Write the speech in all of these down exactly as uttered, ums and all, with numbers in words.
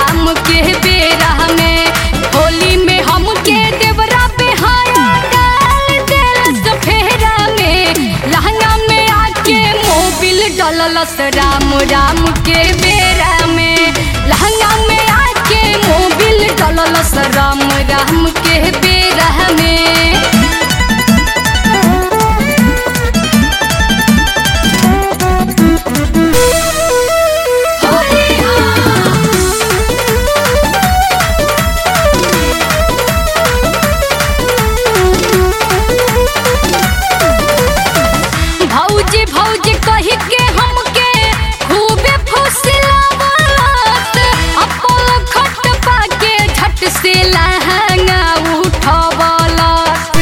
राम के बेरा में। होली में हमके देवरा बेहाया डाल देलस फेरा में। लहंगा में आके मोबिल डललस राम राम के बेरा में। लहंगा में आके मोबिल डललस राम राम के बेरा में। भौजी भौजी कही के हमके खूबे फुसलावत। अपन खट पाके झट से लहंगा उठवलत।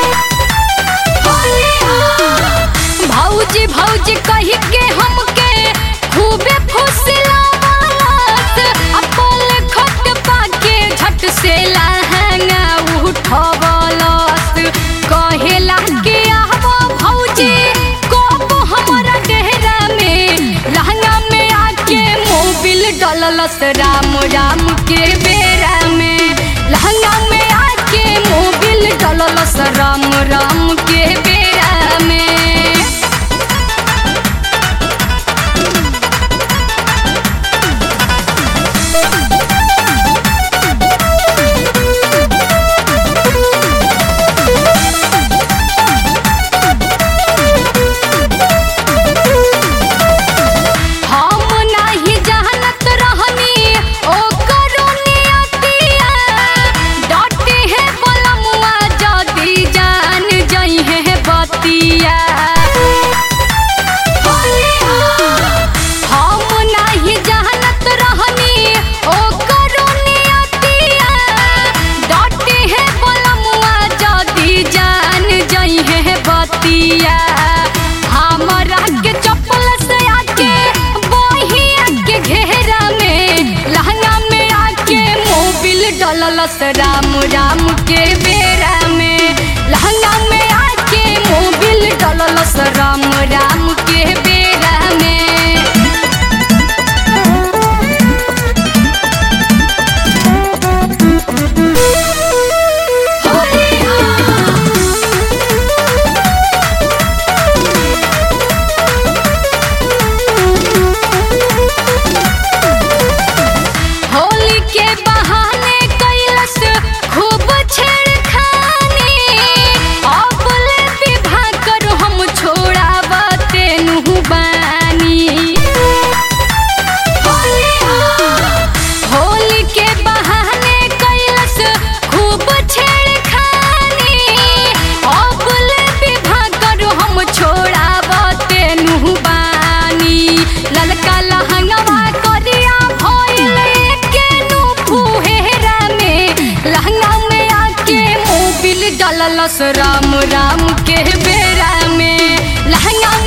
भौजी भौजी कही के हमके खूबे फुसलावत। अपन खट पाके झट से लहंगा उठवलत। कहेला के आवा भौजी हमरा डेहरा में। लहंगा में आके मोबिल डललस राम राम के बेरा में। लहंगा में आके मोबिल डललस राम राम के बेरा में। हमरा के चप्पल से आके बहिया के घेरा में। लहंगा में आके मोबिल डललस राम राम के बेरा में। लहंगा में आके मोबिल डललस राम राम के बेरा में। होली के बहाने कैलस खूब छेड़खानी। अब ले विवाह कर हम छोड़ावते नु बानी। होली के बहाने कैलस खूब छेड़खानी। अब ले विवाह कर हम छोड़ावते नु बानी। ललका लहंगवा करिया भइल के नु फुहेरा में। लहंगा में आके मोबिल डललस राम राम के बेरा में। लहंगा